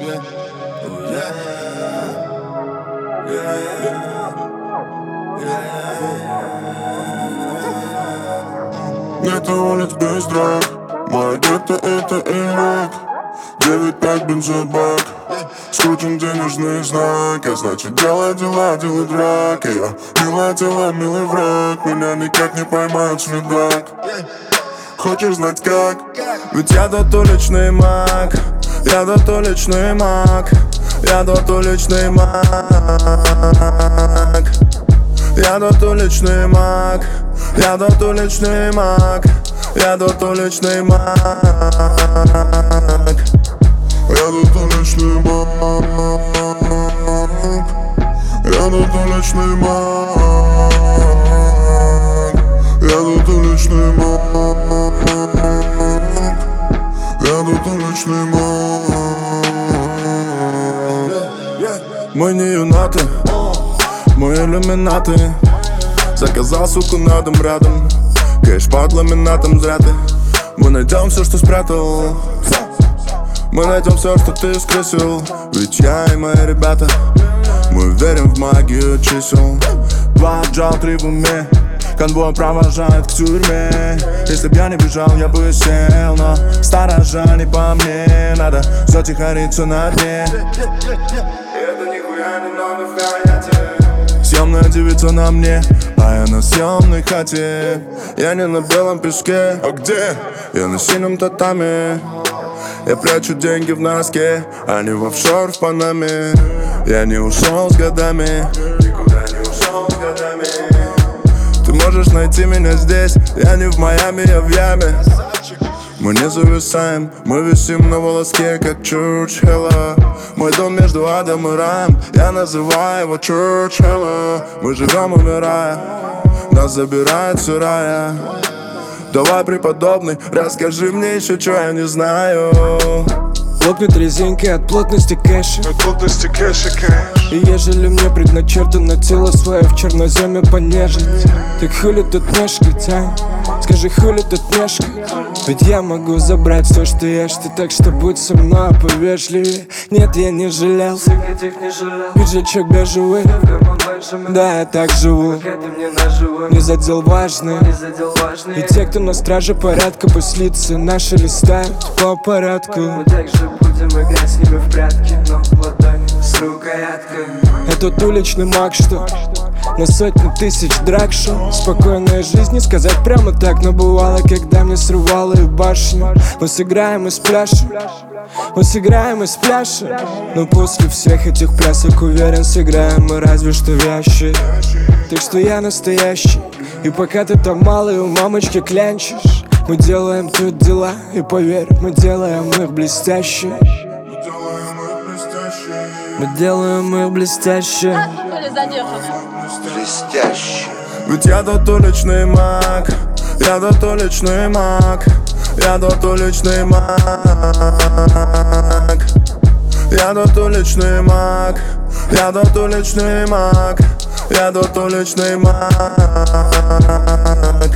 Нет улиц без драк, моя гетто это Ирак. 9-5 бензобак, скрутим денежный знак. Я значит делай дела, делай драки. Я милое дело, милый враг. Меня никак не поймают следак. Хочешь знать как? Ведь я тот уличный маг. Я тот уличный маг. Я тот уличный маг. Я тот уличный маг. Я тот уличный маг. Я тот уличный маг. Я тот уличный маг. Я тот уличный маг. Я тот уличный маг. Я тот уличный маг. Мы не юнаты, мы иллюминаты. Заказал суку на дом рядом. Кэш под ламинатом зря ты. Мы найдем все, что спрятал. Мы найдем все, что ты скрысил. Ведь я и мои ребята, мы верим в магию чисел. 2 отжал, 3 в уме. Конвой провожает к тюрьме. Если б я не бежал, я бы сел. Но сторожа не по мне. Надо затихариться на дне. Это нихуя не много в хаяте. Съемная девица на мне, а я на съемной хате. Я не на белом песке. А где? Я на синем татами. Я прячу деньги в носке, а не в офшор в Панаме. Я не ушел с годами. Никуда не ушел с годами. Ты можешь найти меня здесь. Я не в Майами, я в яме. Мы не зависаем, мы висим на волоске, как Чурчхелла. Мой дом между адом и раем, я называю его Чурчхелла. Мы живем, умирая, нас забирает сырая. Давай, преподобный, расскажи мне еще, что я не знаю. Лопнет резинки от плотности кэша. И ежели мне предначертано тело свое в черноземе понежить, так хули тут мешкать, а? Скажи, хули тут мешкать? Ведь я могу забрать все, что ешь ты, так что будь со мной повежливее. Нет, я не жалел. Пиджачок бежевый. Да, я так живу. Не задел важный. И те, кто на страже порядка, пусть лица наши листают по порядку. Мы также будем играть с ними в прятки, но в ладони с рукояткой. Этот уличный маг, что на сотни тысяч драк шел. Спокойная жизнь, не сказать прямо так, но бывало, когда мне срывало и башню. Мы сыграем и спляшем, мы сыграем и спляшем. Но после всех этих плясок, уверен, сыграем мы разве что вящие. Так что я настоящий, и пока ты там малый у мамочки клянчишь, мы делаем тут дела, и поверь, мы делаем их блестяще. Мы делаем их блестяще. Блестяще. Ведь я тот уличный маг. Я тот уличный маг. Я тот уличный маг. Я тот уличный маг. Я тот уличный маг. Я тот уличный маг.